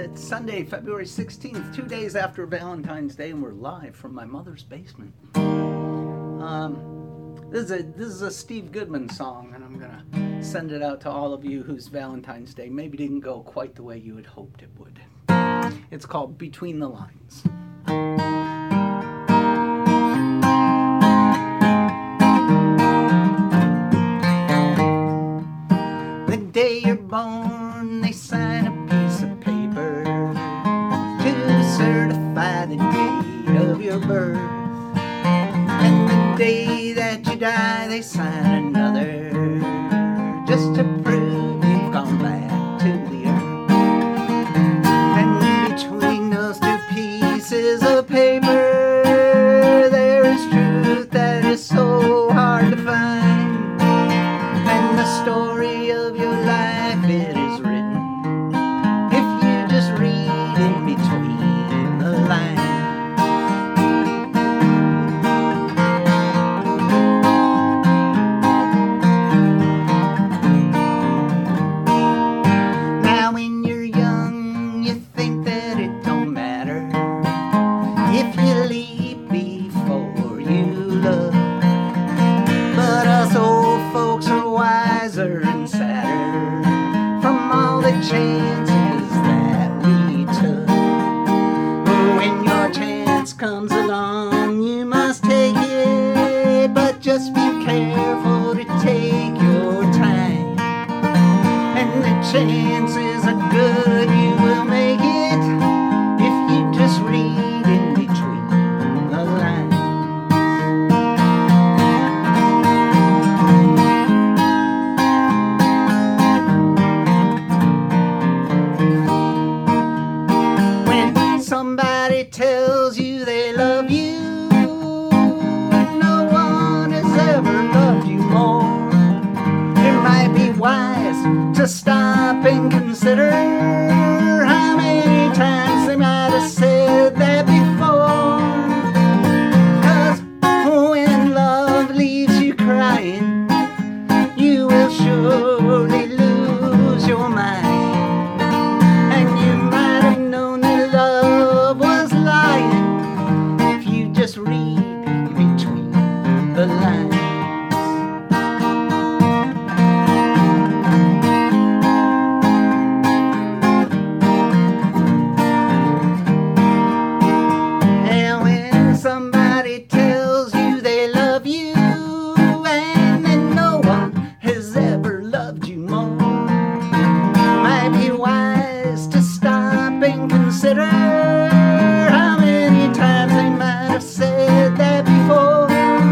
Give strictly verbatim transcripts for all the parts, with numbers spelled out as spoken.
It's Sunday, February sixteenth, two days after Valentine's Day, and we're live from my mother's basement. Um, this is a this is a Steve Goodman song, and I'm gonna send it out to all of you whose Valentine's Day maybe didn't go quite the way you had hoped it would. It's called Between the Lines. The day you're born, they sign a piece of paper to certify the date of your birth. And the day that you die, they sign another just to prove you've gone back to the earth. And between those two pieces of paper, there is truth that is so hard to find. And the story of your life, it is written if you just read in between the lines. Now when you're young, you think that it don't matter if you leap before you look. But us old folks are wiser and sadder from all the chances that we took. But when your chance comes along, you must take it, but just be careful to take your time. And the chances are good you will make it if you just read in between the lines. When somebody tells you they love you, no one has ever loved you more. It might be wise to stop and consider how many times they might have said that before. 'Cause when love leaves you crying, you will surely lose your mind. And you might have known that love was lying if you just read between the lines. And when somebody tells you they love you, and then no one has ever loved you more, might be wise to stop and consider how many times they might have said that before.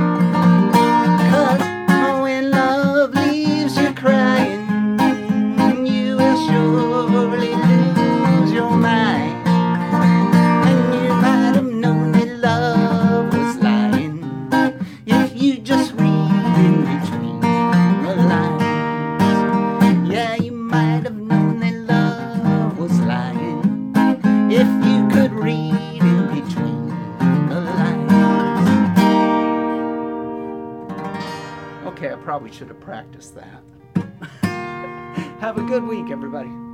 'Cause when love leaves you crying, you will surely lose your mind. And you might have known that love was lying if you just read in between the lines. Yeah, you might have known that love was lying if you could read in between the lines. Okay, I probably should have practiced that. Have a good week, everybody.